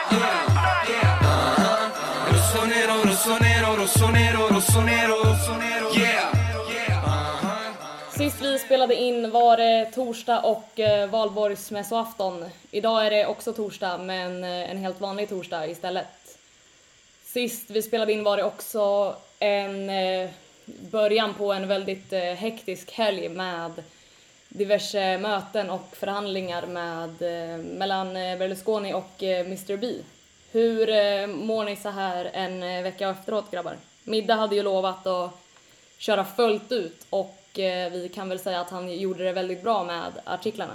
Sist vi spelade in var det torsdag och valborgsmässoafton. Idag är det också torsdag, men en helt vanlig torsdag istället. Sist vi spelade in var det också en början på en väldigt hektisk helg med diverse möten och förhandlingar mellan Berlusconi och Mr. B. Hur mår ni så här en vecka efteråt, grabbar? Middag hade ju lovat att köra fullt ut och vi kan väl säga att han gjorde det väldigt bra med artiklarna.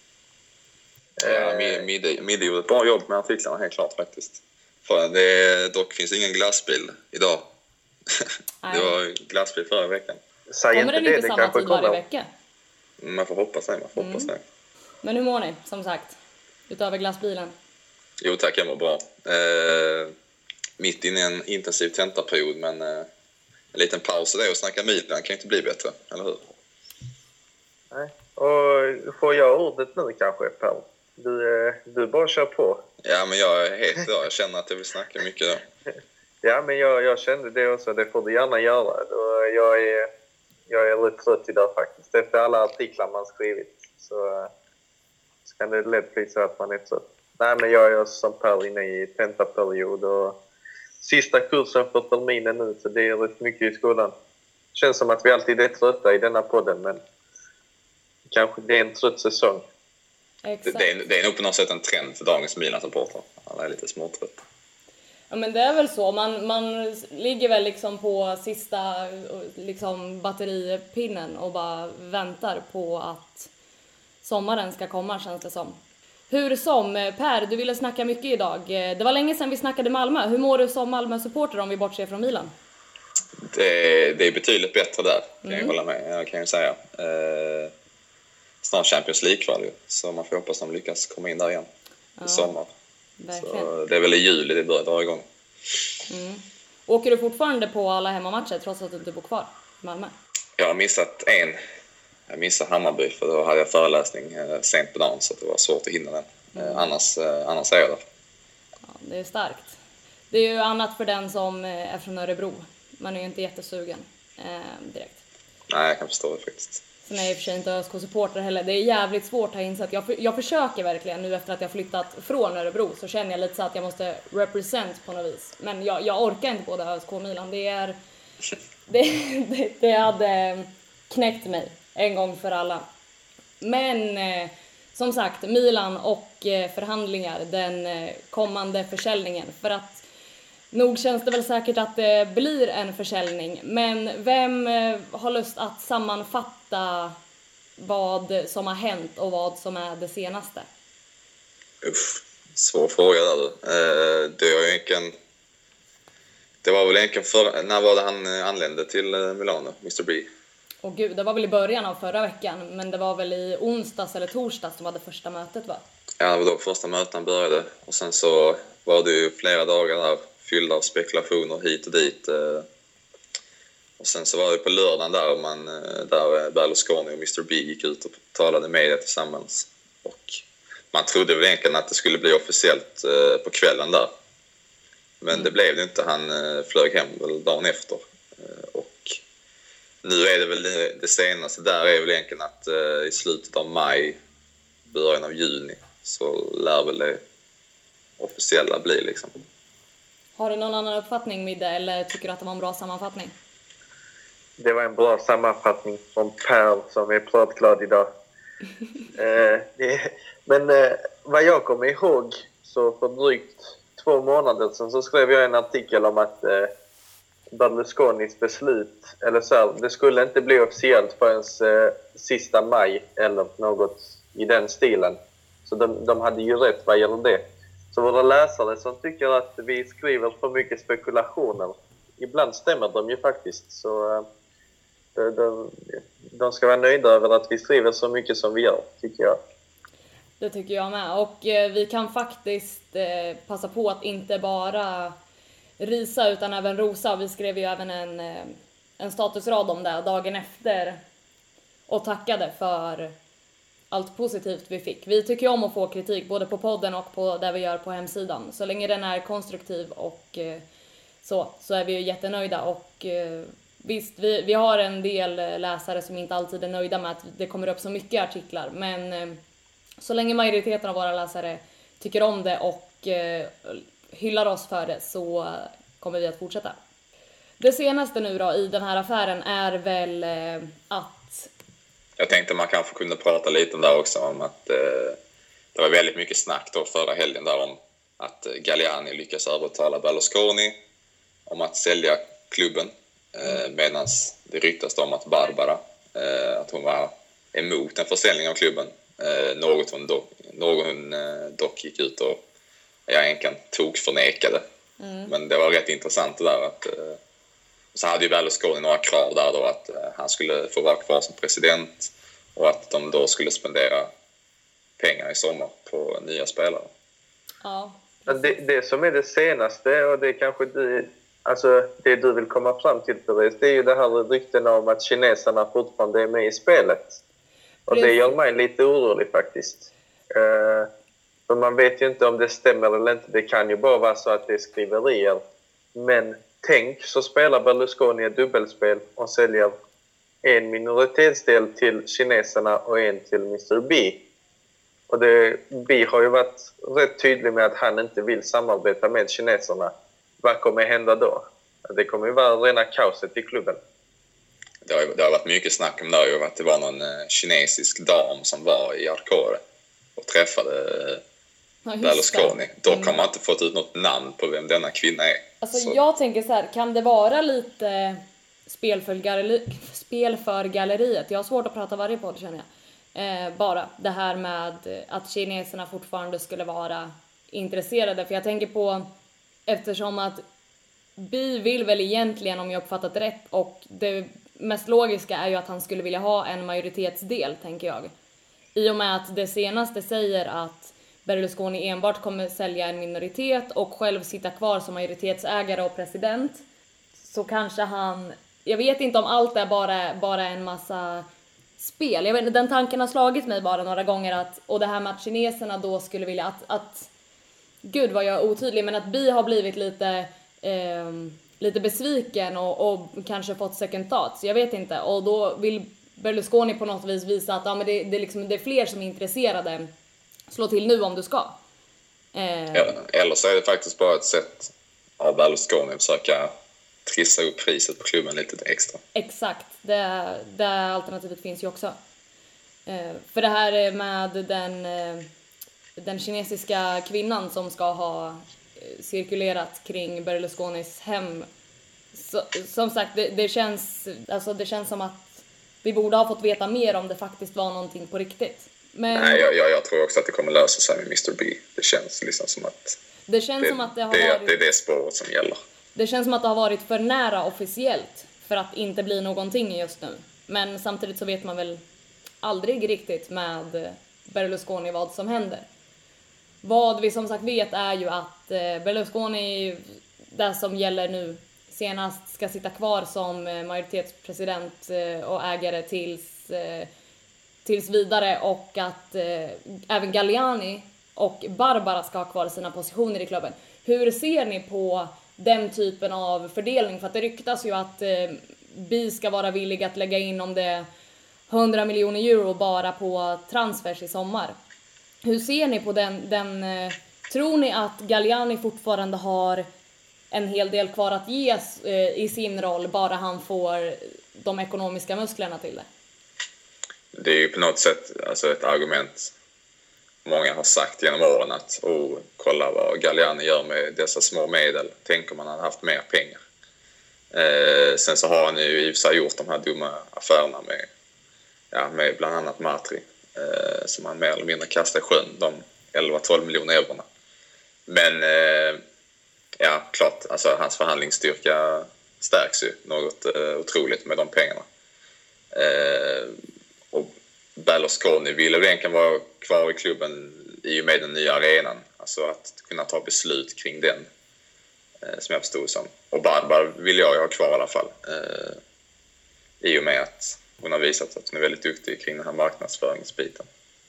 Middag gjorde ett bra jobb med artiklarna, helt klart faktiskt. För dock finns ingen glassbil idag. Det var glassbil förra veckan. Kommer den inte samma tid varje vecka? Man får hoppas det. Men hur mår ni, som sagt, utöver glassbilen? Jo tack, jag mår bra. Mitt inne i en intensiv tentaperiod, men en liten paus och det och snacka Milan kan inte bli bättre, eller hur? Nej. Och får jag ordet nu kanske, Per? Du bara kör på. Ja, men jag är helt klar. Jag känner att jag vill snacka mycket då. Ja, men jag kände det också. Det får du gärna göra. Jag är lite trött idag faktiskt. Efter alla artiklar man skrivit så kan det lätt bli så att man är trött. Nej, men jag är som Per inne i tentaperiod och sista kursen för terminen nu, så det är rätt mycket i skolan. Känns som att vi alltid är trötta i denna podden, men kanske det är en trött säsong. Det är nog på något sätt en trend för dagens Milan-supportrar. Alla är lite småtrött. Ja, men det är väl så. Man ligger väl liksom på sista liksom batteripinnen och bara väntar på att sommaren ska komma, känns det som. Hur som, Per, du ville snacka mycket idag. Det var länge sedan vi snackade Malmö. Hur mår du som Malmö-supporter om vi bortser från Milan? Det är betydligt bättre där, kan jag hålla med. Jag kan ju säga. Snart Champions League-kval, så man får hoppas att de lyckas komma in där igen i sommar. Verkligen. Så det är väl i juli det börjar dra igång. Åker du fortfarande på alla hemmamatcher trots att du inte bor kvar i Malmö? Jag har missat en. Jag missade Hammarby för då hade jag föreläsning sent på dagen, så det var svårt att hinna den. Annars är jag där. Ja, det är starkt. Det är ju annat för den som är från Örebro. Man är ju inte jättesugen direkt. Nej, jag kan förstå det faktiskt. Sen är jag i och för sig inte ÖSK-supporter heller. Det är jävligt svårt att ha insett. Jag försöker verkligen nu efter att jag flyttat från Örebro, så känner jag lite så att jag måste represent på något vis. Men jag orkar inte både ÖSK och Milan. Det hade knäckt mig en gång för alla. Men som sagt, Milan och förhandlingar, den kommande försäljningen. För att nog känns det väl säkert att det blir en försäljning. Men vem har lust att sammanfatta vad som har hänt och vad som är det senaste? Svår fråga där du. Det var väl egentligen när var det han anlände till Milano, Mr. B? Och gud, det var väl i början av förra veckan. Men det var väl i onsdags eller torsdags som var det första mötet, va? Ja, det var då första möten började. Och sen så var det ju flera dagar där fyllda av spekulationer hit och dit. Och sen så var det på lördagen där Berlusconi och Mr. B gick ut och talade med det tillsammans. Och man trodde väl egentligen att det skulle bli officiellt på kvällen där. Men det blev det inte. Han flög hem väl dagen efter. Och nu är det väl det senaste där är väl egentligen att i slutet av maj, början av juni, så lär väl det officiella bli liksom. Har du någon annan uppfattning, Midde, eller tycker du att det var en bra sammanfattning? Det var en bra sammanfattning från Per som är pratglad idag. Men vad jag kommer ihåg, så för drygt 2 månader sedan så skrev jag en artikel om att Berlusconis beslut, eller så här, det skulle inte bli officiellt förrän sista maj eller något i den stilen. Så de hade ju rätt vad gäller det. Så våra läsare som tycker att vi skriver för mycket spekulationer, ibland stämmer de ju faktiskt. Så de ska vara nöjda över att vi skriver så mycket som vi gör, tycker jag. Det tycker jag med. Och vi kan faktiskt passa på att inte bara risa utan även rosa. Vi skrev ju även en statusrad om det dagen efter och tackade för allt positivt vi fick. Vi tycker om att få kritik både på podden och på det vi gör på hemsidan. Så länge den är konstruktiv och så är vi ju jättenöjda. Och visst, vi har en del läsare som inte alltid är nöjda med att det kommer upp så mycket artiklar. Men så länge majoriteten av våra läsare tycker om det och hyllar oss för det så kommer vi att fortsätta. Det senaste nu då i den här affären är väl att... Jag tänkte man kanske kunde prata lite om där också om att det var väldigt mycket snack då förra helgen där om att Galliani lyckas övertala Berlusconi om att sälja klubben. Medan det ryktas om att Barbara, att hon var emot en försäljning av klubben. Något hon dock gick ut och egentligen förnekade. Men det var rätt intressant det där att så hade ju Berlusconi några krav där då att han skulle få vara kvar som president och att de då skulle spendera pengar i sommar på nya spelare. Ja. Det som är det senaste och det kanske det du vill komma fram till, Therese, det är ju det här ryktena om att kineserna fortfarande är med i spelet. Och det gör mig lite orolig faktiskt. För man vet ju inte om det stämmer eller inte. Det kan ju bara vara så att det är skriverier. Men tänk så spelar Berlusconi ett dubbelspel och säljer en minoritetsdel till kineserna och en till Mr. B. Och B har ju varit rätt tydlig med att han inte vill samarbeta med kineserna. Vad kommer hända då? Det kommer ju vara rena kaoset i klubben. Det har varit mycket snack om det, att det var någon kinesisk dam som var i Arcore och träffade Berlusconi. Dock har man inte fått ut något namn på vem denna kvinna är. Alltså jag tänker så här, kan det vara lite spel för galleriet? Jag har svårt att prata varje podd, känner jag. Bara det här med att kineserna fortfarande skulle vara intresserade. För jag tänker på, eftersom att Bi vill väl egentligen, om jag uppfattat rätt, och det mest logiska är ju att han skulle vilja ha en majoritetsdel, tänker jag. I och med att det senaste säger att Berlusconi enbart kommer sälja en minoritet och själv sitta kvar som majoritetsägare och president, så kanske han... Jag vet inte om allt är bara en massa spel. Jag vet inte, den tanken har slagit mig bara några gånger och det här med att kineserna då skulle vilja att gud vad jag är otydlig, men att Bi har blivit lite besviken och kanske fått second thoughts, jag vet inte, och då vill Berlusconi på något vis visa att men det är fler som är intresserade, slå till nu om du ska. Eller så är det faktiskt bara ett sätt av Berlusconi att försöka trissa upp priset på klubben lite extra. Exakt, det alternativet finns ju också. För det här med den kinesiska kvinnan som ska ha cirkulerat kring Berlusconis hem. Som sagt, det känns som att vi borde ha fått veta mer om det faktiskt var någonting på riktigt. Men nej, jag tror också att det kommer lösa sig med Mr. B. Det känns liksom som att det är det spåret som gäller. Det känns som att det har varit för nära officiellt för att inte bli någonting just nu. Men samtidigt så vet man väl aldrig riktigt med Berlusconi vad som händer. Vad vi som sagt vet är ju att Berlusconi, det som gäller nu senast, ska sitta kvar som majoritetspresident och ägare tills vidare, och att även Galliani och Barbara ska ha kvar sina positioner i klubben. Hur ser ni på den typen av fördelning? För att det ryktas ju att Bi ska vara villig att lägga in om det 100 miljoner euro bara på transfers i sommar. Hur ser ni på den tror ni att Galliani fortfarande har en hel del kvar att ge i sin roll, bara han får de ekonomiska musklerna till det? Det är ju på något sätt alltså ett argument många har sagt genom åren att kolla vad Galliani gör med dessa små medel. Tänk om han hade haft mer pengar. Sen så har han ju i och för sig gjort de här dumma affärerna med bland annat Matri, som han mer eller mindre kastar i sjön, de 11-12 miljoner eurona. Men ja, klart, alltså hans förhandlingsstyrka stärks ju något otroligt med de pengarna. Och Berlusconi ville väl egentligen vara kvar i klubben i och med den nya arenan, alltså att kunna ta beslut kring den, som jag förstod som. Och Barbara vill jag ha kvar i alla fall, i och med att hon har visat att hon är väldigt duktig kring den här marknadsföringsbiten.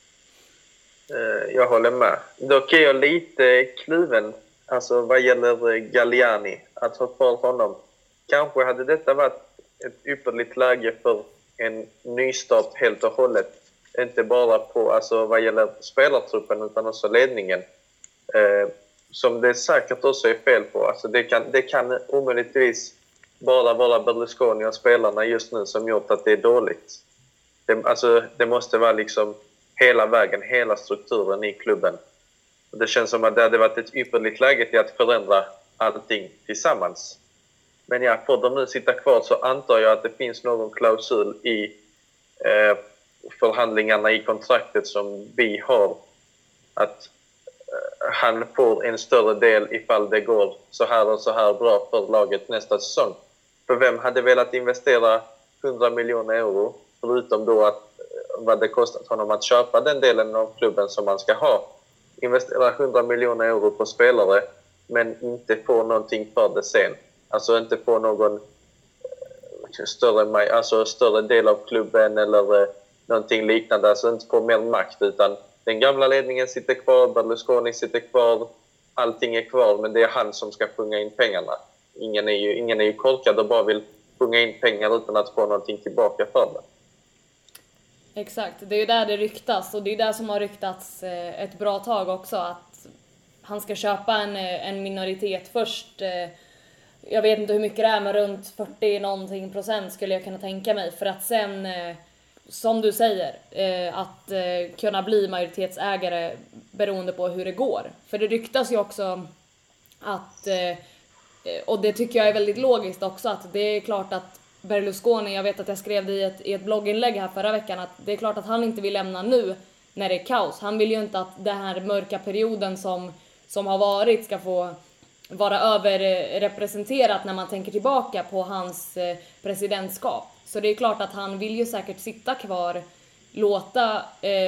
Jag håller med. Dock är jag lite kluven, alltså vad gäller Galliani, att ha kvar honom. Kanske hade detta varit ett ypperligt läge för en nystart helt och hållet. Inte bara på, alltså vad gäller spelartruppen utan också ledningen. Som det säkert också är fel på. Alltså det kan omöjligtvis bara vara Berlusconi och spelarna just nu som gjort att det är dåligt. Det måste vara liksom hela vägen, hela strukturen i klubben. Det känns som att det hade varit ett ypperligt läge till att förändra allting tillsammans. Men ja, får de nu sitta kvar så antar jag att det finns någon klausul i förhandlingarna i kontraktet som vi har. Att han får en större del ifall det går så här och så här bra för laget nästa säsong. För vem hade velat investera 100 miljoner euro förutom då att vad det kostat honom att köpa den delen av klubben som man ska ha. Investera 100 miljoner euro på spelare men inte få någonting för det sen. Alltså inte få någon större del av klubben eller någonting liknande. Alltså inte få mer makt utan den gamla ledningen sitter kvar, Berlusconi sitter kvar, allting är kvar men det är han som ska punga in pengarna. Ingen är ju korkad och bara vill punga in pengar utan att få någonting tillbaka för det. Exakt, det är ju där det ryktas och det är där som har ryktats ett bra tag också att han ska köpa en minoritet först. Jag vet inte hur mycket det är men runt 40 någonting procent skulle jag kunna tänka mig för att sen som du säger att kunna bli majoritetsägare beroende på hur det går. För det ryktas ju också att och det tycker jag är väldigt logiskt också att det är klart att Berlusconi, jag vet att jag skrev det i ett blogginlägg här förra veckan att det är klart att han inte vill lämna nu när det är kaos. Han vill ju inte att den här mörka perioden som har varit ska få vara överrepresenterat när man tänker tillbaka på hans presidentskap. Så det är klart att han vill ju säkert sitta kvar, låta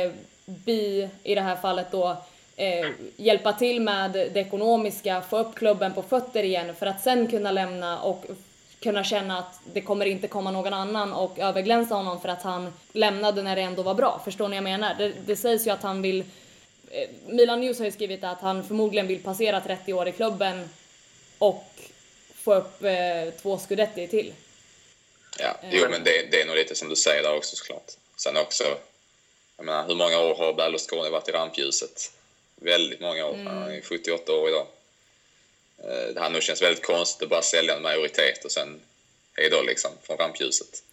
Bi i det här fallet då hjälpa till med det ekonomiska, få upp klubben på fötter igen för att sen kunna lämna och kunna känna att det kommer inte komma någon annan och överglänsa honom för att han lämnade när det ändå var bra. Förstår ni vad jag menar? Det sägs ju att han vill... Milan News har ju skrivit att han förmodligen vill passera 30 år i klubben och få upp 2 scudetti till. Ja, jo men det är nog lite som du säger där också såklart. Sen också, jag menar, hur många år har Berlusconi varit i rampljuset? Väldigt många år, han är 78 år idag. Det här nu känns väldigt konstigt att bara sälja en majoritet och sen är då liksom från rampljuset.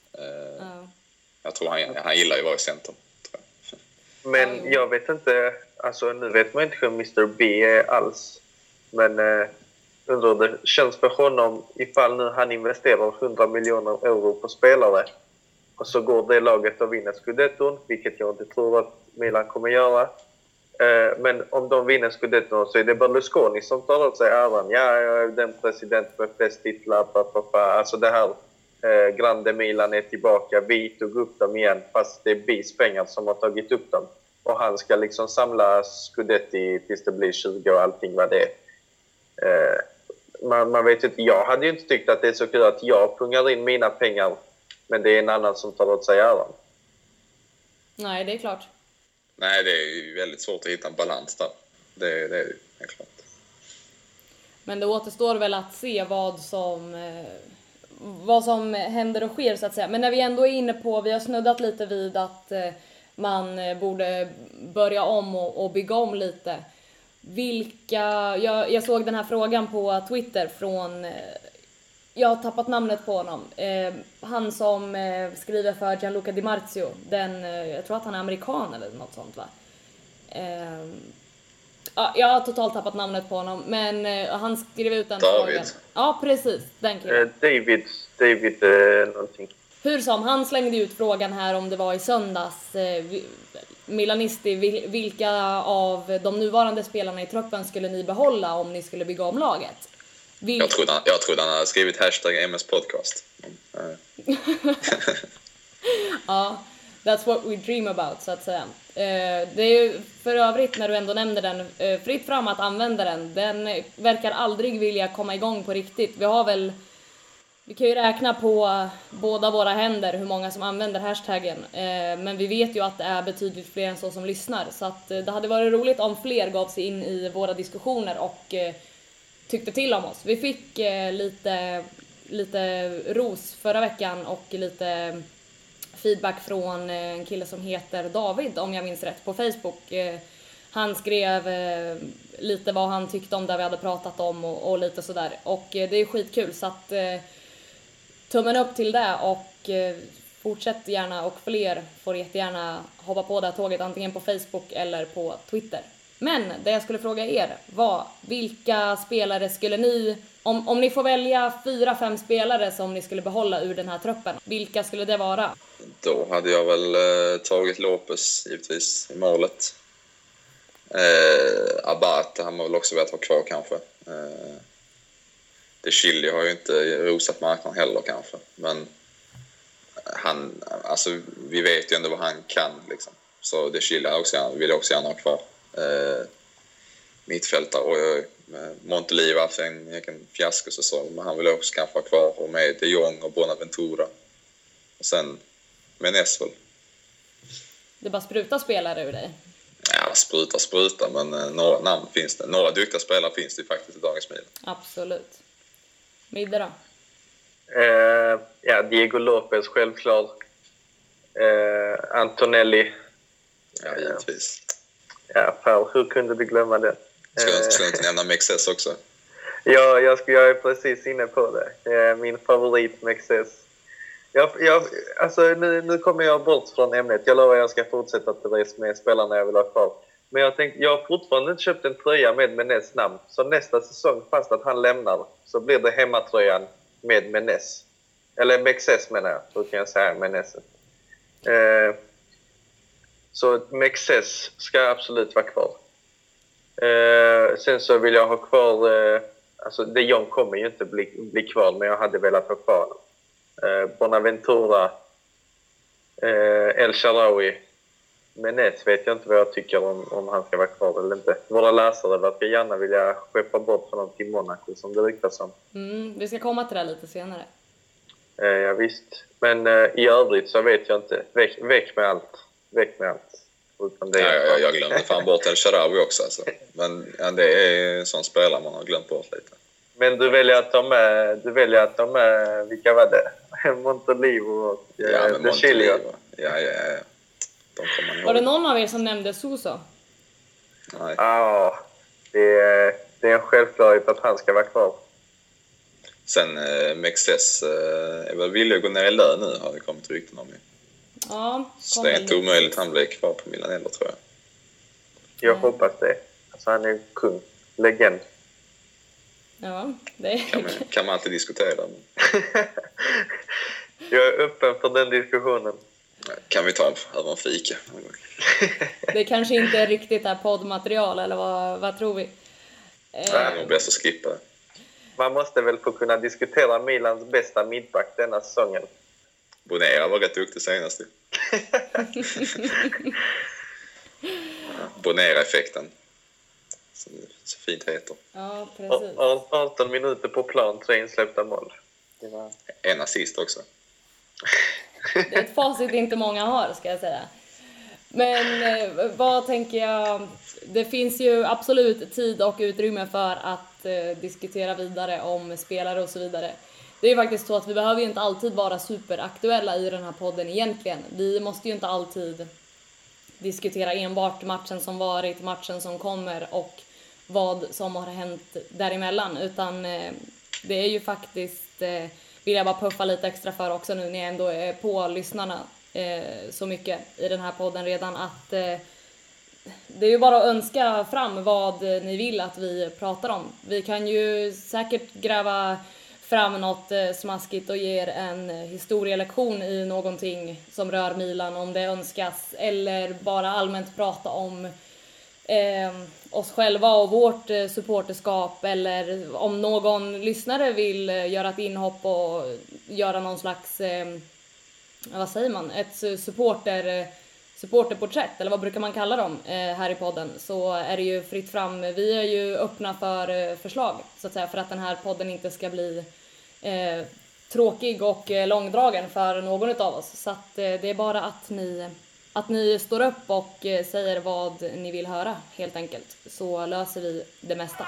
Jag tror han gillar ju att vara i centrum. Tror jag. Men jag vet inte, alltså nu vet man inte hur Mr. B är alls. Men undrar det känns för honom ifall nu han investerar 100 miljoner euro på spelare och så går det laget och vinner Scudetton, vilket jag inte tror att Milan kommer göra. Men om de vinner Scudetton så är det Berlusconi som tar åt sig äran. Ja, jag är den president med flest titlar. Alltså det här Grande Milan är tillbaka. Vi tog upp dem igen fast det är Bis pengar som har tagit upp dem. Och han ska liksom samla Scudetti tills det blir 20 och allting vad det är. Man vet inte, jag hade ju inte tyckt att det är så kul att jag pungar in mina pengar men det är en annan som tar åt sig äran. Nej, det är klart. Nej, det är ju väldigt svårt att hitta en balans där. Det är ju helt klart. Men det återstår väl att se vad som händer och sker så att säga. Men när vi ändå är inne på, vi har snuddat lite vid att man borde börja om och bygga om lite. Jag såg den här frågan på Twitter från, jag har tappat namnet på honom. Han som skriver för Gianluca Di Marzio. Jag tror att han är amerikan eller något sånt va? Jag har totalt tappat namnet på honom. Men han skrev ut den frågan. Ja, precis. Den killen. David någonting. Hur som, han slängde ut frågan här om det var i söndags. Milanisti, vilka av de nuvarande spelarna i truppen skulle ni behålla om ni skulle bygga om laget? Jag trodde han hade skrivit hashtag MS podcast. Ja, that's what we dream about så att säga. Det är ju för övrigt när du ändå nämnde den, fritt fram att använda den. Den verkar aldrig vilja komma igång på riktigt. Vi Vi kan ju räkna på båda våra händer hur många som använder hashtaggen. Men vi vet ju att det är betydligt fler än så som lyssnar. Så att det hade varit roligt om fler gav sig in i våra diskussioner och tyckte till om oss. Vi fick lite ros förra veckan och lite feedback från en kille som heter David, om jag minns rätt, på Facebook. Han skrev lite vad han tyckte om det vi hade pratat om och lite sådär. Och det är skitkul, så att tummen upp till det och fortsätt gärna, och fler får jättegärna hoppa på det här tåget antingen på Facebook eller på Twitter. Men det jag skulle fråga er var, vilka spelare skulle ni, om ni får välja 4-5 spelare som ni skulle behålla ur den här truppen, vilka skulle det vara? Då hade jag väl tagit Lopez givetvis i målet. Abate, han har väl också velat ha kvar kanske. De Chilio har ju inte rosat marknaden heller kanske, men han, alltså vi vet ju ändå vad han kan liksom. Så De Chilio vill också gärna ha kvar. Mittfältare och Montoliva för en fiaskosäsong, men han vill också kanske ha kvar, och med De Jong och Bonaventura och sen Menes väl. Det bara sprutar spelare ur dig. Ja, spruta, men några namn finns det. Några duktiga spelare finns det faktiskt i dagens Milan. Absolut. Midde då? Ja, Diego Lopez självklart. Antonelli. Ja, givetvis. Ja, fan, hur kunde du glömma det? Ska inte nämna Mexes också? Ja, jag är precis inne på det. Det är min favorit, Mexes. Alltså, nu kommer jag bort från ämnet. Jag lovar att jag ska fortsätta med spelarna jag vill ha kvar. Men jag har fortfarande inte köpt en tröja med Menes namn. Så nästa säsong, fast att han lämnar, så blir det hemmatröjan med Menes. Eller Mexes menar jag. Då kan jag säga Menes. Så Mexes ska absolut vara kvar. Sen så vill jag ha kvar... Alltså, De Jong kommer ju inte bli kvar, men jag hade velat ha kvar Bonaventura, El Shaarawy. Menes vet jag inte vad jag tycker om han ska vara kvar eller inte. Våra läsare verkar gärna vilja skeppa bort honom till Monaco, som det ryktas om. Vi ska komma till det lite senare. Ja, visst. Men i övrigt så vet jag inte. Väck med allt. Utan det jag glömde fan bort El Shaarawy också alltså. Men ja, det är en sån spelare man har glömt bort lite. Men du väljer att ta med vilka var det? Montolivo och De Chilio. Ja. De kommer ihåg. Var det någon av er som nämnde Suso? Nej. Ja, det är en självklarhet att han ska vara kvar. Sen Mexes är väl villig att gå ner i lön nu, har det kommit rykten om ju. Ja, så det är inte omöjligt han blir kvar på Milan eller, tror jag. Jag hoppas det. Alltså, han är kung. Legend. Ja, det kan man alltid diskutera. Jag är öppen för den diskussionen. Kan vi ta över en fika? Det kanske inte är riktigt här poddmaterial, eller vad tror vi? Nej, det är nog bäst att skippa. Man måste väl få kunna diskutera Milans bästa mittback denna säsongen. Bonera var rätt duktig senast. Bonera-effekten. Så fint heter. Ja, precis. 18 minuter på plan, 3 insläppta mål. En assist också. Det är ett facit inte många har, ska jag säga. Men vad tänker jag? Det finns ju absolut tid och utrymme för att diskutera vidare om spelare och så vidare. Det är ju faktiskt så att vi behöver ju inte alltid vara superaktuella i den här podden egentligen. Vi måste ju inte alltid diskutera enbart matchen som varit, matchen som kommer och vad som har hänt däremellan. Utan det är ju faktiskt, vill jag bara puffa lite extra för också nu när jag ändå är på lyssnarna så mycket i den här podden redan, att det är ju bara att önska fram vad ni vill att vi pratar om. Vi kan ju säkert gräva fram något smaskigt och ge er en historielektion i någonting som rör Milan om det önskas, eller bara allmänt prata om oss själva och vårt supporterskap, eller om någon lyssnare vill göra ett inhopp och göra någon slags vad säger man, ett supporterporträtt, eller vad brukar man kalla dem här i podden, så är det ju fritt fram. Vi är ju öppna för förslag, så att säga, för att den här podden inte ska bli tråkig och långdragen för någon av oss. Så att det är bara att ni står upp och säger vad ni vill höra helt enkelt. Så löser vi det mesta.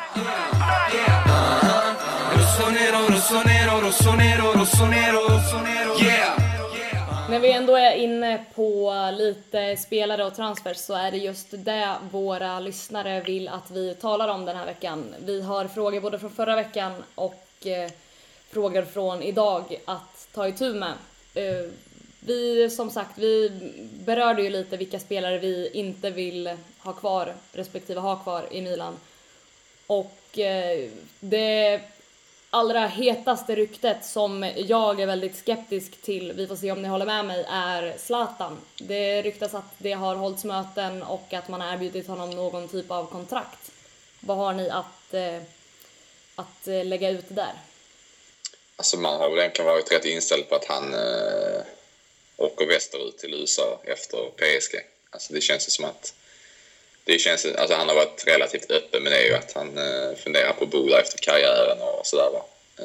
När vi ändå är inne på lite spelare och transfers så är det just det våra lyssnare vill att vi talar om den här veckan. Vi har frågor både från förra veckan och frågor från idag att ta itu med. Vi berörde ju lite vilka spelare vi inte vill ha kvar respektive ha kvar i Milan. Och det allra hetaste ryktet som jag är väldigt skeptisk till, vi får se om ni håller med mig, är Zlatan. Det ryktas att det har hållits möten och att man har erbjudit honom någon typ av kontrakt. Vad har ni att lägga ut där? Alltså man har väl egentligen varit rätt inställd på att han åker västerut till USA efter PSG. Alltså det känns som att alltså han har varit relativt öppen med det, ju att han funderar på att bo där efter karriären och sådär, va.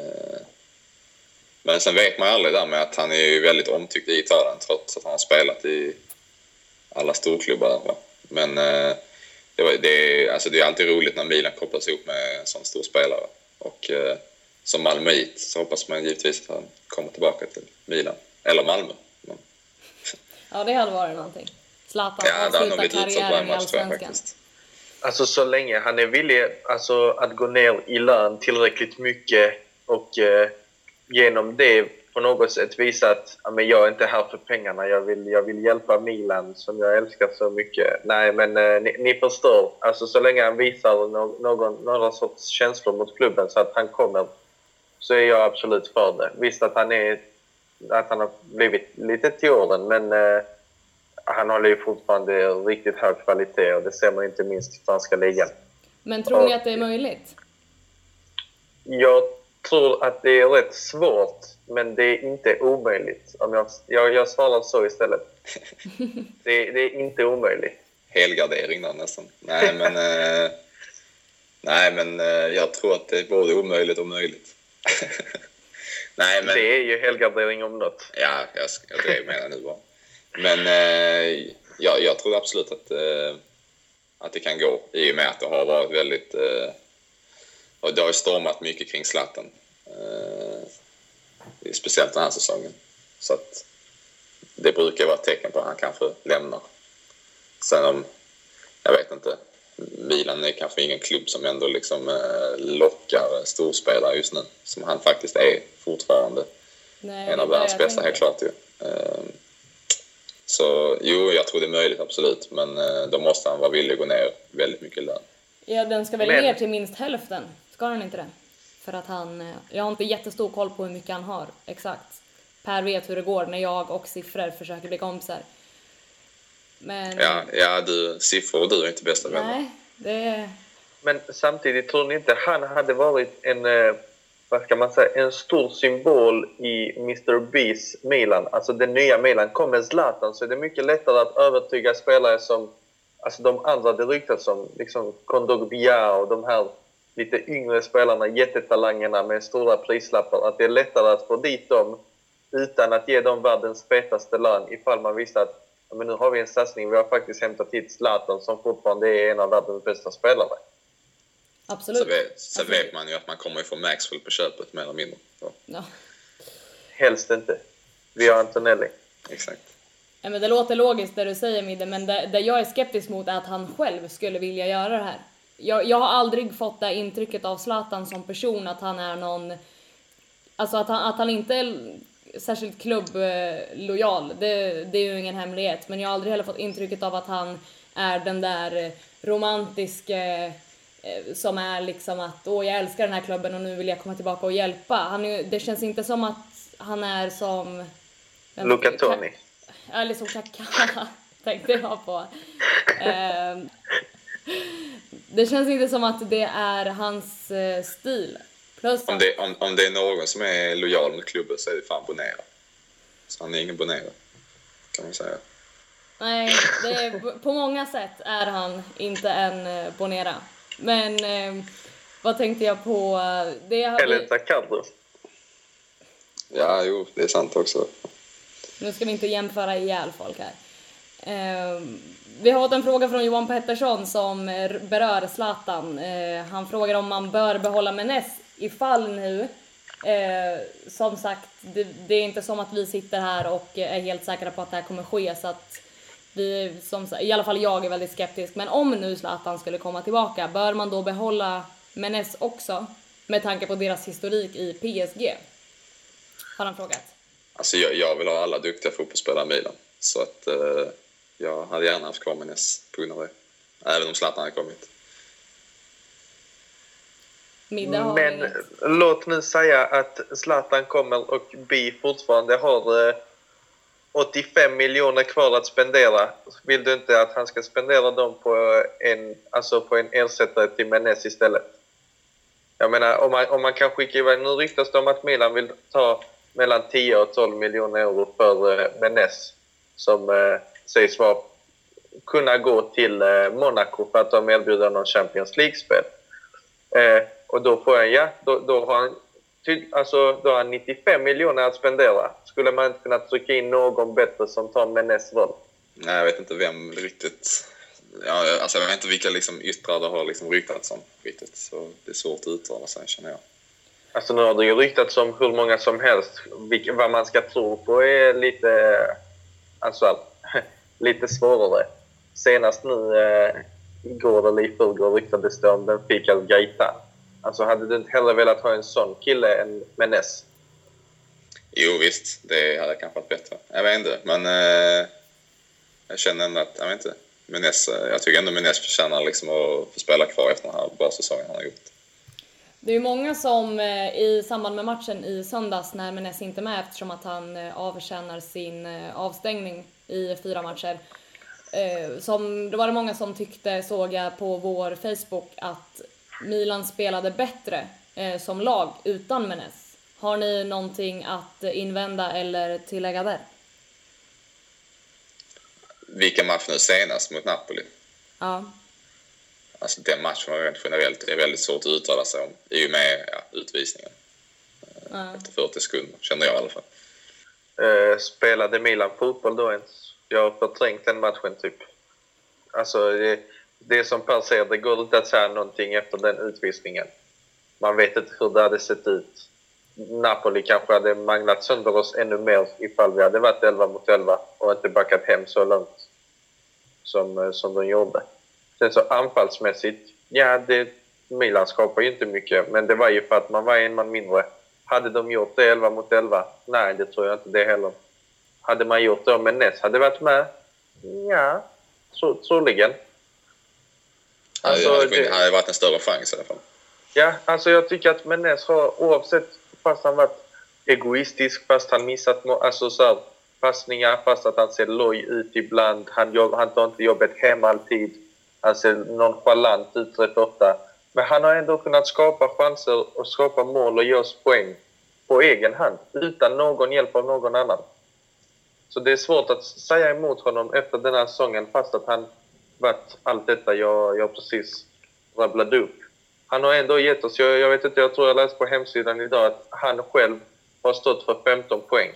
Men sen vet man aldrig där med att han är ju väldigt omtyckt i Italien trots att han har spelat i alla storklubbar där, va. Men det är alltid roligt när Milan kopplas ihop med en sån stor spelare. Och som Malmöit så hoppas man givetvis att han kommer tillbaka till Milan. Eller Malmö. Men... Ja, det hade varit någonting. Zlatan avslutar karriären i Allsvenskan. Alltså så länge han är villig att gå ner i lön tillräckligt mycket och genom det på något sätt visa att jag är inte här för pengarna, jag vill hjälpa Milan som jag älskar så mycket. Nej, men ni förstår. Alltså så länge han visar några sorts känslor mot klubben så att han kommer, så är jag absolut för det. Visst att han har blivit lite till åren, men han håller ju fortfarande riktigt hög kvalitet och det ser man inte minst i franska ligan. Men tror ni att det är möjligt? Jag tror att det är rätt svårt, men det är inte omöjligt. Om jag svarar så istället. Det är inte omöjligt. Helgardering då nästan. Nej, men jag tror att det är både omöjligt och möjligt. Nej, men... Det är ju helgardering om något. Ja, det menar jag nu bara. Men jag tror absolut att det kan gå i och med att det har varit väldigt... och det har ju stormat mycket kring Zlatan. Speciellt den här säsongen. Så att det brukar vara ett tecken på att han kanske lämnar. Sen om... Jag vet inte. Milan är kanske ingen klubb som ändå liksom lockar storspelare just nu. Som han faktiskt är fortfarande. Nej, en av världens bästa, helt klart ju. Så jo, jag tror det är möjligt, absolut. Men då måste han vara villig att gå ner väldigt mycket lön. Ja, den ska väl ner till minst hälften. Ska den inte det? För att jag har inte jättestor koll på hur mycket han har, exakt. Per vet hur det går när jag och siffror försöker bli kompisar. Men... Ja, siffror och du är inte bästa vänner. Nej, det... Men samtidigt tror ni inte han hade varit en stor symbol i Mr. B's Milan, alltså det nya Milan. Kommer Zlatan så är det mycket lättare att övertyga spelare som, alltså de andra det ryktas som, liksom Kondogbia och de här lite yngre spelarna, jättetalangerna med stora prislappar, att det är lättare att få dit dem utan att ge dem världens fetaste lön, ifall man visste att men nu har vi en satsning, vi har faktiskt hämtat hit Zlatan som fortfarande är en av världens bästa spelare. Absolut. Så vet man ju att man kommer ifrån Maxwell på köpet mer eller mindre. Ja. Helst inte. Vi har Antonelli. Exakt. Ja, men det låter logiskt det du säger, Midde, men det jag är skeptisk mot är att han själv skulle vilja göra det här. Jag har aldrig fått det intrycket av Zlatan som person att han är någon... Alltså att han inte är särskilt klubblojal, det är ju ingen hemlighet. Men jag har aldrig heller fått intrycket av att han är den där romantiska... som är liksom att jag älskar den här klubben och nu vill jag komma tillbaka och hjälpa. Det känns inte som att han är som... Luca Toni. Eller som Kaká, tänkte jag på. Det känns inte som att det är hans stil. Plus om det är någon som är lojal mot klubben så är det fan Bonera. Så han är ingen Bonera, kan man säga. Nej, på många sätt är han inte en Bonera. Men vad tänkte jag på? Eller Zaccardo. Ja, jo, det är sant också. Nu ska vi inte jämföra ihjäl folk här. Vi har fått en fråga från Johan Pettersson som berör Zlatan. Han frågar om man bör behålla Menes ifall nu. Som sagt, det är inte som att vi sitter här och är helt säkra på att det här kommer ske, så att vi, i alla fall jag är väldigt skeptisk. Men om nu Zlatan skulle komma tillbaka, bör man då behålla Menes också med tanke på deras historik i PSG? Har han frågat. Alltså jag vill ha alla duktiga fotbollsspelare i Milan. Så att jag hade gärna haft kvar Menes på grund av det. Även om Zlatan hade kommit. Men låt nu säga att Zlatan kommer och vi fortfarande har 85 miljoner kvar att spendera. Vill du inte att han ska spendera dem på en ersättare till Menes istället? Jag menar, om man kan skicka iväg, nu ryktas det om att Milan vill ta mellan 10 och 12 miljoner euro för Menes som sägs vara kunna gå till Monaco för att de erbjuder någon Champions League-spel. Och då får han, då har han 95 miljoner att spendera. Skulle man inte kunna trycka in någon bättre som tar Menes roll? Nej, jag vet inte vem riktigt. Ja, alltså jag vet inte vilka liksom yttrar det har liksom ryktats om riktigt. Så det är svårt att uttala sig, känner jag. Alltså nu har det ju ryktats om hur många som helst. Vad man ska tro på är lite svårare. Senast nu igår eller i förrgår ryktades det om Benfica Gaetan. Alltså hade du inte heller velat ha en sån kille än Menes? Jo visst, det hade kanske varit bättre. Jag vet inte, men jag känner ändå att, jag vet inte, Menes, jag tycker ändå Menes förtjänar liksom att få spela kvar efter den här bra säsongen han har gjort. Det är ju många som i samband med matchen i söndags när Menes inte är med eftersom att han avtjänar sin avstängning i 4 matcher. Det var det många som såg jag på vår Facebook att Milan spelade bättre som lag utan Menes. Har ni någonting att invända eller tillägga där? Vilken match nu senast mot Napoli? Ja. Alltså den matchen var rent generellt är väldigt svårt att uttala sig om i och med utvisningen. Efter 40 sekunder, känner jag i alla fall. Spelade Milan fotboll då ens? Jag har förträngt den matchen typ. Alltså det som Per säger, det går inte att säga någonting efter den utvisningen. Man vet inte hur det hade sett ut. Napoli kanske hade manglat sönder oss ännu mer ifall vi hade varit 11 mot 11 och inte backat hem så långt som de gjorde. Sen så anfallsmässigt, Milan skapar ju inte mycket, men det var ju för att man var en man mindre. Hade de gjort det 11 mot 11? Nej, det tror jag inte det heller. Hade man gjort det om Menes hade varit med? Ja, troligen. Alltså, det hade varit en större chans i alla fall. Ja, alltså jag tycker att Menes har, oavsett fast han varit egoistisk, fast han missat passningar, fast att han ser loj ut ibland, han tar inte jobbet hem alltid, han ser nonchalant ut rätt ofta. Men han har ändå kunnat skapa chanser och skapa mål och ge oss poäng på egen hand, utan någon hjälp av någon annan. Så det är svårt att säga emot honom efter den här säsongen, fast att han varit allt detta jag precis rabblade upp. Han har ändå gett oss, jag vet inte, jag tror jag läste på hemsidan idag att han själv har stått för 15 poäng.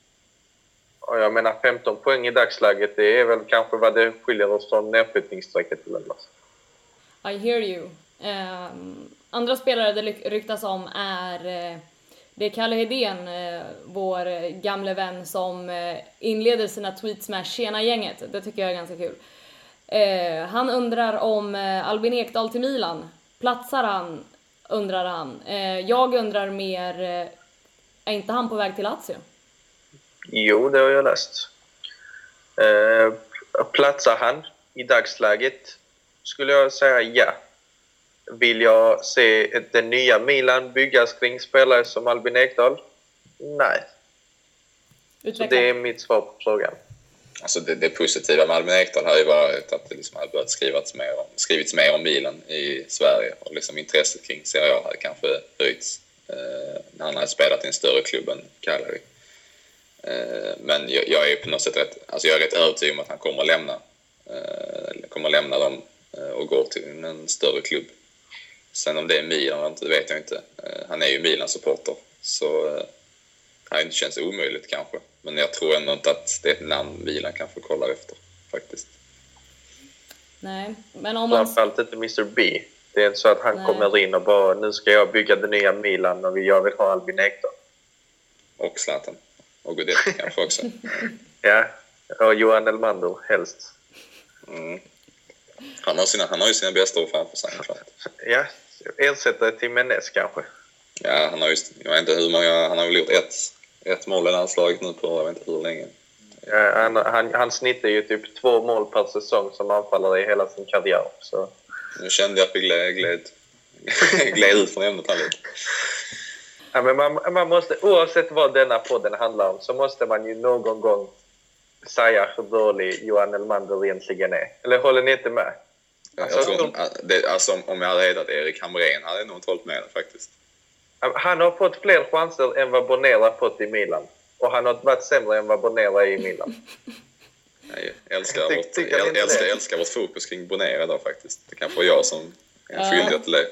Och jag menar 15 poäng i dagsläget, det är väl kanske vad det skiljer oss från nedflyttningsstrecket till ändå. I hear you. Andra spelare det ryktas om det är Kalle Hedén, vår gamle vän som inleder sina tweets med "Tjena gänget". Det tycker jag är ganska kul. Han undrar om Albin Ekdal till Milan. Platsar han, undrar han. Jag undrar mer, är inte han på väg till Lazio? Jo, det har jag läst. Platsar han i dagsläget skulle jag säga ja. Vill jag se den nya Milan byggas kring spelare som Albin Ekdal? Nej. Så det är mitt svar på frågan. Alltså det positiva med Albin Ekdal har ju varit att det liksom har börjat skrivits mer om Milan i Sverige och liksom intresset kring Serie A hade kanske höjts när han hade spelat i en större klubb än Cagliari. Men jag är på något sätt jag är rätt övertygad om att han kommer lämna dem och gå till en större klubb. Sen om det är Milan eller inte, det vet jag inte. Han är ju Milan-supporter, så hade inte känts omöjligt kanske. Men jag tror ändå inte att det är ett namn Milan kanske kollar efter faktiskt. Nej, men om man... Framförallt inte Mr. B. Det är inte så att han kommer in och bara, nu ska jag bygga det nya Milan och jag vill ha Albin Ekdal. Och Zlatan. Och Guidetti kanske också. Ja, och Johan Elmander helst. Mm. Han har ju sina bästa år framför sig, klart. Ja, ersättare till Menes kanske. Ja, jag vet inte hur många, han har väl gjort ett mål i landslaget nu på, jag vet inte hur länge. Ja, han snittar ju typ 2 mål per säsong som anfallare i hela sin karriär. Så. Nu kände jag att vi gled ut från ämnet här lite. Ja, men man måste, oavsett vad denna podden handlar om, så måste man ju någon gång säga hur dålig Johan Elmander egentligen är. Eller håller ni inte med? Om jag hade hetat Erik Hamrén hade jag nog inte hållit med det, faktiskt. Han har fått fler chanser än vad Bonera fått i Milan. Och han har varit sämre än vad Bonera är i Milan. Jag älskar vårt fokus kring Bonera idag faktiskt. Det kanske var jag som är skyldig till det.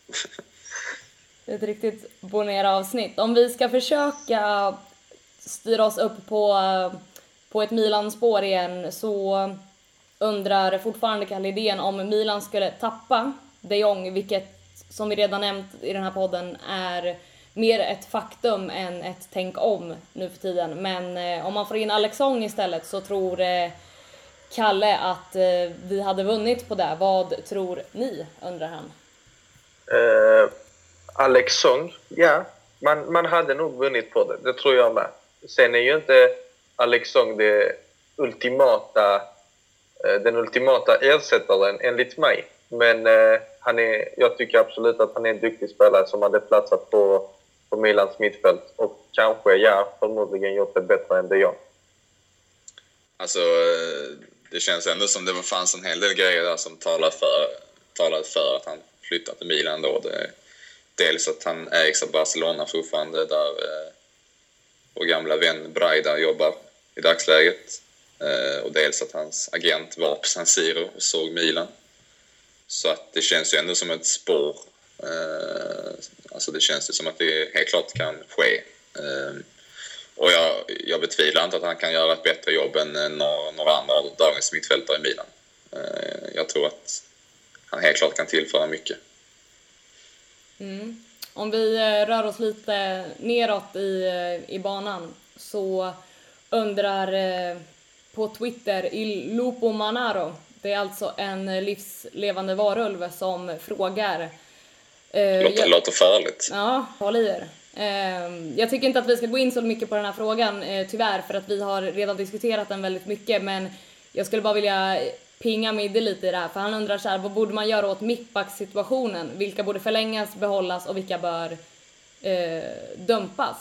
Ett riktigt Bonera-avsnitt. Om vi ska försöka styra oss upp på ett Milan-spår igen, så undrar fortfarande Kalle Idén om Milan skulle tappa de Jong, vilket som vi redan nämnt i den här podden är mer ett faktum än ett tänk om nu för tiden. Men om man får in Alex Song istället, så tror Kalle att vi hade vunnit på det. Vad tror ni, undrar han? Alex Song, ja. Man hade nog vunnit på det. Det tror jag med. Sen är ju inte Alex Song den ultimata ersättaren enligt mig. Men jag tycker absolut att han är en duktig spelare som hade platsat på Milans mittfält. Och kanske, förmodligen gjort det bättre än de Jong. Alltså, det känns ändå som det fanns en hel del grejer där som talade för att han flyttat till Milan då. Dels att han ägs av Barcelona fortfarande, där vår gamla vän Braida jobbar i dagsläget. Och dels att hans agent var på San Siro och såg Milan. Så att det känns ju ändå som ett spår. Alltså det känns ju som att det helt klart kan ske. Och jag betvivlar inte att han kan göra ett bättre jobb än några andra av dagens mittfältare i Milan. Jag tror att han helt klart kan tillföra mycket. Om vi rör oss lite neråt i banan, så undrar på Twitter Il Lupo Manaro, det är alltså en livslevande varulv som frågar. Låter farligt. Ja, håll i er. Jag tycker inte att vi ska gå in så mycket på den här frågan, tyvärr, för att vi har redan diskuterat den väldigt mycket. Men jag skulle bara vilja pinga Midde lite i det här, för han undrar så här: vad borde man göra åt mittback-situationen? Vilka borde förlängas, behållas och vilka bör dumpas?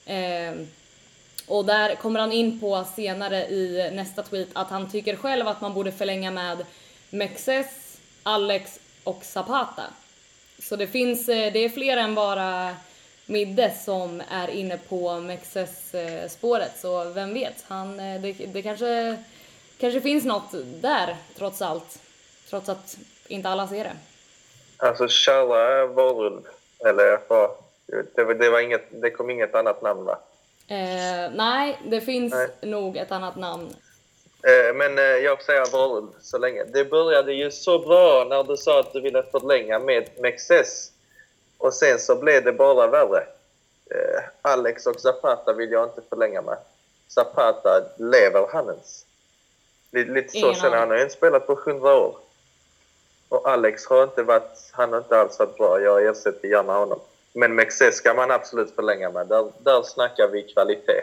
Och där kommer han in på senare i nästa tweet att han tycker själv att man borde förlänga med Mexes, Alex och Zapata. Så det är fler än bara Midde som är inne på Mexes spåret. Så vem vet, det kanske finns något där trots allt. Trots att inte alla ser det. Alltså kära varulv, eller det kom inget annat namn, va? Nej, det finns nog ett annat namn. Men jag säger varulv så länge. Det började ju så bra när du sa att du ville förlänga med Mexes. Och sen så blev det bara värre. Alex och Zapata vill jag inte förlänga med. Zapata, lever han ens? Lite så, sen han har inte spelat på 100 år. Och Alex har inte alls varit bra. Jag ersätter gärna honom. Men Mexes ska man absolut förlänga med. Där snackar vi kvalitet.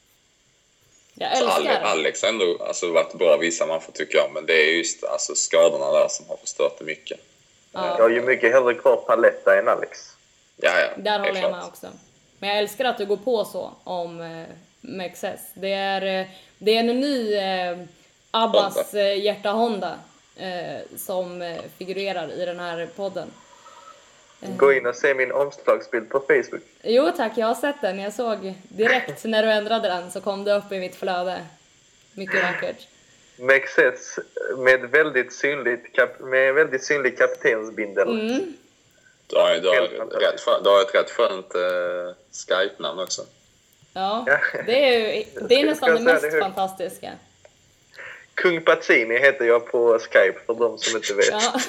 Jag älskar Alex har ändå varit bra, vissa man får tycka om. Men det är just skadorna där som har förstört det mycket. Ja. Jag har ju mycket hellre kvar Paletta än Alex. Ja, där håller jag med också. Men jag älskar att du går på så om Mexes. Det är en ny Abbas hjärta Honda som figurerar i den här podden. Gå in och se min omslagsbild på Facebook. Jo tack, jag har sett den. Jag såg direkt när du ändrade den, så kom det upp i mitt flöde. Mycket vackert. Mexes med väldigt synlig kaptensbindel. Du har ett rätt skönt Skype-namn också. Ja, det är nästan det mest fantastiska. Kung Pazzini heter jag på Skype för de som inte vet. Ja.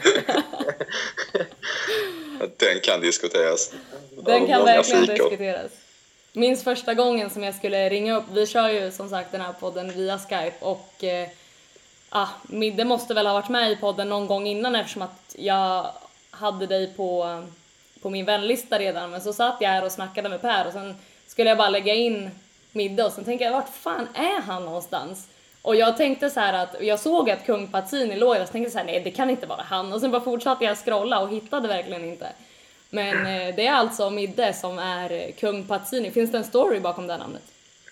Den kan diskuteras. Den kan verkligen diskuteras. Minns första gången som jag skulle ringa upp. Vi kör ju som sagt den här podden via Skype. Och Midde måste väl ha varit med i podden någon gång innan, eftersom att jag hade dig på min vänlista redan. Men så satt jag här och snackade med Per och sen skulle jag bara lägga in Midde. Och sen tänkte jag, vart fan är han någonstans? Och jag tänkte så här att, jag såg att Kung Pazzini låg och jag tänkte så här, nej det kan inte vara han. Och sen bara fortsatte jag scrolla och hittade verkligen inte. Men det är alltså Midde som är Kung Pazzini. Finns det en story bakom det namnet?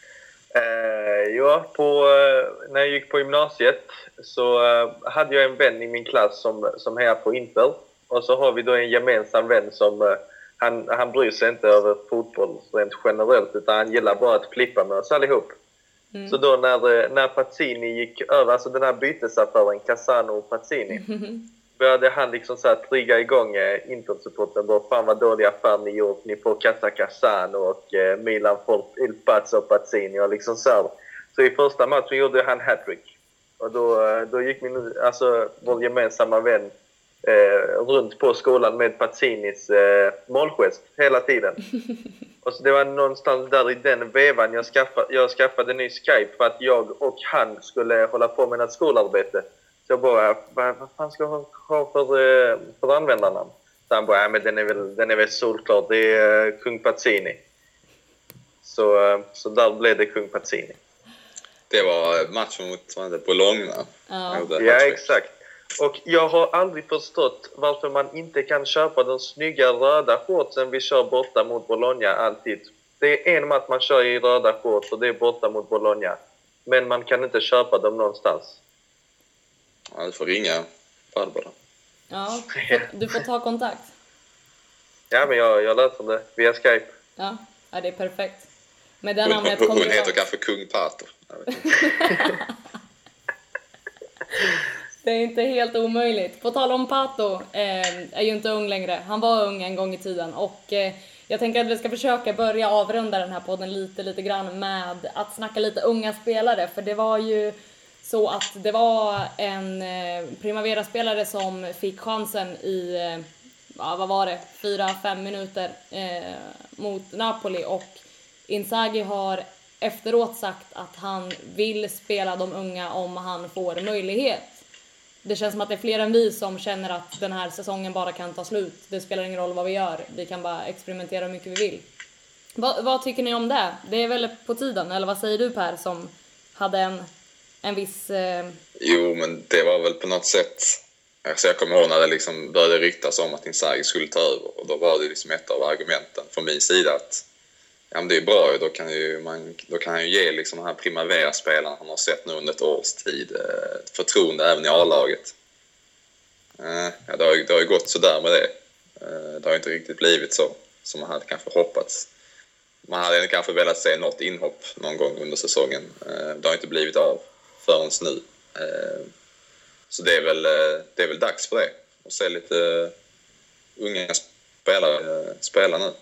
Ja, när jag gick på gymnasiet så hade jag en vän i min klass som hejar på Inter. Och så har vi då en gemensam vän som han bryr sig inte över fotboll rent generellt, utan han gillar bara att flippa med oss allihop. Så då när Pazzini gick över, alltså den här bytesaffären Cassano och Pazzini, började han liksom så här trigga igång Inter-supporten. Bara, fan vad dåliga affär ni gjort, ni får kasta Cassano och Milan får Il Pazzo och Pazzini och liksom så här. Så i första matchen gjorde han hattrick. Och då gick vår gemensamma vän runt på skolan med Pazzinis målgest hela tiden. Och så det var någonstans där i den vevan jag skaffade ny Skype för att jag och han skulle hålla på med ett skolarbete. Så jag bara, vad fan ska jag ha för användarnamn? Så han bara, men den är väl solklart, det är Kung Pazzini. Så där blev det Kung Pazzini. Det var matchen mot Bologna. Ja, exakt. Och jag har aldrig förstått varför man inte kan köpa den snygga röda shortsen vi kör borta mot Bologna alltid. Det är en match man kör i röda shorts och det är borta mot Bologna. Men man kan inte köpa dem någonstans. Ja, du får ringa farbror. Ja, du får ta kontakt. Ja, men jag löser det via Skype. Ja, det är perfekt. Med den namnet kommer hon heter kanske Kung Pato. Det är inte helt omöjligt. På tal om Pato är ju inte ung längre. Han var ung en gång i tiden. Och jag tänker att vi ska försöka börja avrunda den här podden lite grann med att snacka lite unga spelare. För det var ju så att det var en Primavera-spelare som fick chansen i, 4-5 minuter mot Napoli. Och Inzaghi har efteråt sagt att han vill spela de unga om han får möjlighet. Det känns som att det är fler än vi som känner att den här säsongen bara kan ta slut. Det spelar ingen roll vad vi gör. Vi kan bara experimentera hur mycket vi vill. Vad tycker ni om det? Det är väl på tiden, eller vad säger du Per, som hade en viss... Jo, men det var väl på något sätt... Alltså jag kommer ihåg när det liksom började ryktas om att Inzaghi skulle ta över. Och då var det liksom ett av argumenten från min sida att ja, men det är bra, då kan han ju ge liksom den här Primavera-spelaren han har sett nu under ett års tid förtroende även i A-laget. Ja, det har ju gått så där med det. Det har inte riktigt blivit så som man hade kanske hoppats. Man hade kanske velat se något inhopp någon gång under säsongen. Det har inte blivit av förrän nu. Så det är väl dags för det. Och se lite unga spelare nu.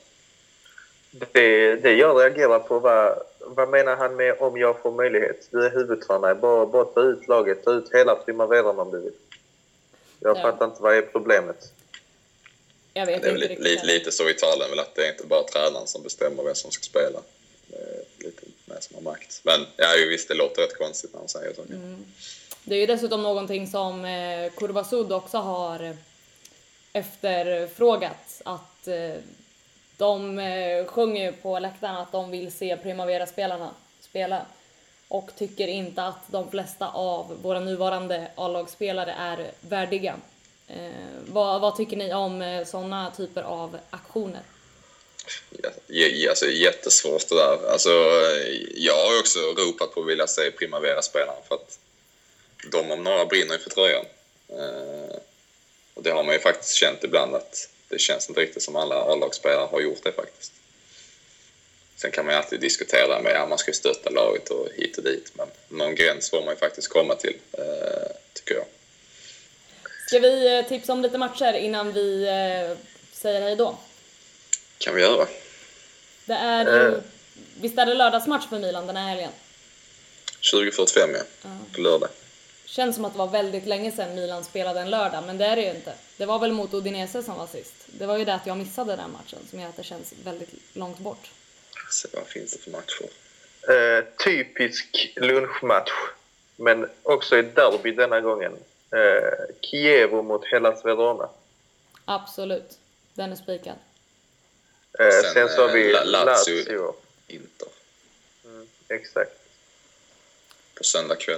Det jag reagerar på, vad menar han med om jag får möjlighet? Du är huvudtränare, bara ta ut laget, ta ut hela Primaveran om du vill. Jag fattar inte vad är problemet. Jag vet det är inte lite så i Italien väl, att det är inte bara tränaren som bestämmer vem som ska spela. Det är lite mer som har makt. Men ja, visst, det låter rätt konstigt när han säger så. Det är ju dessutom någonting som Curvasud också har efterfrågat, att de sjunger på läktaren att de vill se Primavera-spelarna spela och tycker inte att de flesta av våra nuvarande A-lagsspelare är värdiga. Vad tycker ni om sådana typer av aktioner? Alltså, jättesvårt det där. Alltså, jag har också ropat på att vilja se Primavera-spelarna för att de om några brinner för tröjan. Och det har man ju faktiskt känt ibland att det känns inte riktigt som alla A-lagsspelare har gjort det faktiskt. Sen kan man ju alltid diskutera med att man ska stötta laget och hit och dit. Men någon gräns får man ju faktiskt komma till, tycker jag. Ska vi tipsa om lite matcher innan vi säger hej då? Kan vi göra. Det är ju Visst är det lördagsmatch för Milan den här helgen? 20:45 på lördag. Känns som att det var väldigt länge sedan Milan spelade en lördag, men det är det ju inte. Det var väl mot Udinese som var sist. Det var ju det att jag missade den matchen som gör att det känns väldigt långt bort. Så vad finns det för matcher? Typisk lunchmatch, men också ett derby denna gången. Chievo mot Hellas Verona. Absolut, den är spikad. Sen så har vi Lazio. Inter. Exakt. På söndag kväll.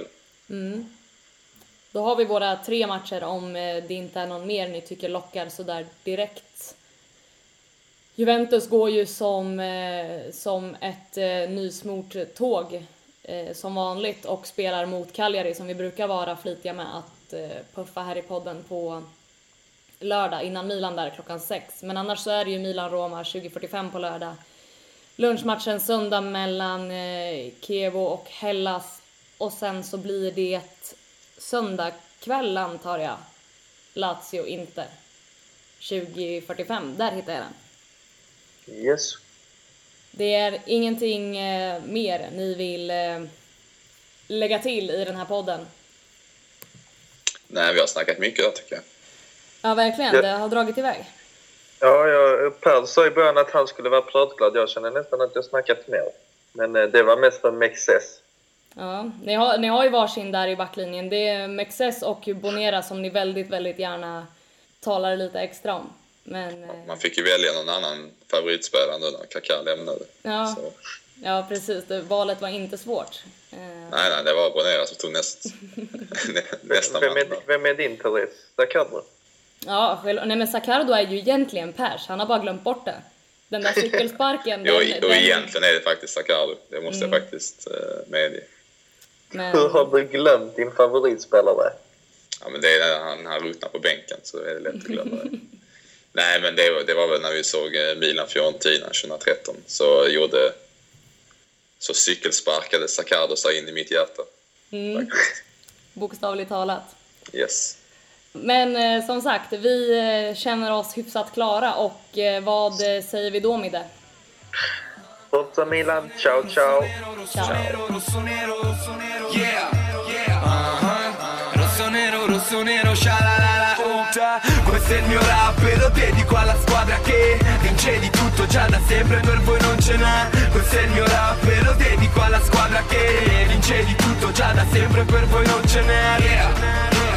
Då har vi våra 3 matcher om det inte är någon mer ni tycker lockar så där direkt. Juventus går ju som ett nysmort tåg som vanligt och spelar mot Cagliari som vi brukar vara flitiga med att puffa här i podden på lördag innan Milan där klockan 6. Men annars så är det ju Milan-Roma 20:45 på lördag. Lunchmatchen söndag mellan Chievo och Hellas. Och sen så blir det söndag kväll antar jag. Lazio Inter 20:45. Där hittar jag den. Yes. Det är ingenting mer ni vill lägga till i den här podden? Nej, vi har snackat mycket där tycker jag. Ja, verkligen. Det har dragit iväg. Ja, Per sa i början att han skulle vara pratglad. Jag känner nästan att jag snackat mer. Men det var mest om Mexes. Ja, ni har ju varsin där i backlinjen. Det är Mexes och Bonera som ni väldigt, väldigt gärna talar lite extra om. Men, man fick ju välja någon annan favoritspelare nu när Kaká lämnade. Ja, ja precis. Valet var inte svårt. Nej, det var Bonera som tog nästa Vem är din Therese? Zaccardo? Ja, nej men Zaccardo är ju egentligen Pers. Han har bara glömt bort det. Den där cykelsparken. Egentligen är det faktiskt Zaccardo. Det måste jag faktiskt medge. Men... Hur har du glömt din favoritspelare? Ja, men det är när han ruttnar på bänken så är det lätt att glömma det. Nej, men det var väl när vi såg Milan-Fiorentina 2013 så cykelsparkade Zaccardo sig in i mitt hjärta. Bokstavligt talat. Yes. Men som sagt, vi känner oss hyfsat klara och vad säger vi då med det? Forza Milan, ciao ciao. Ciao. Rosso nero, scialalala, questo è il mio rap e lo dedico alla squadra che vince di tutto già da sempre, per voi non ce n'è. Questo è il mio rap e lo dedico alla squadra che vince di tutto già da sempre, per voi non ce n'è.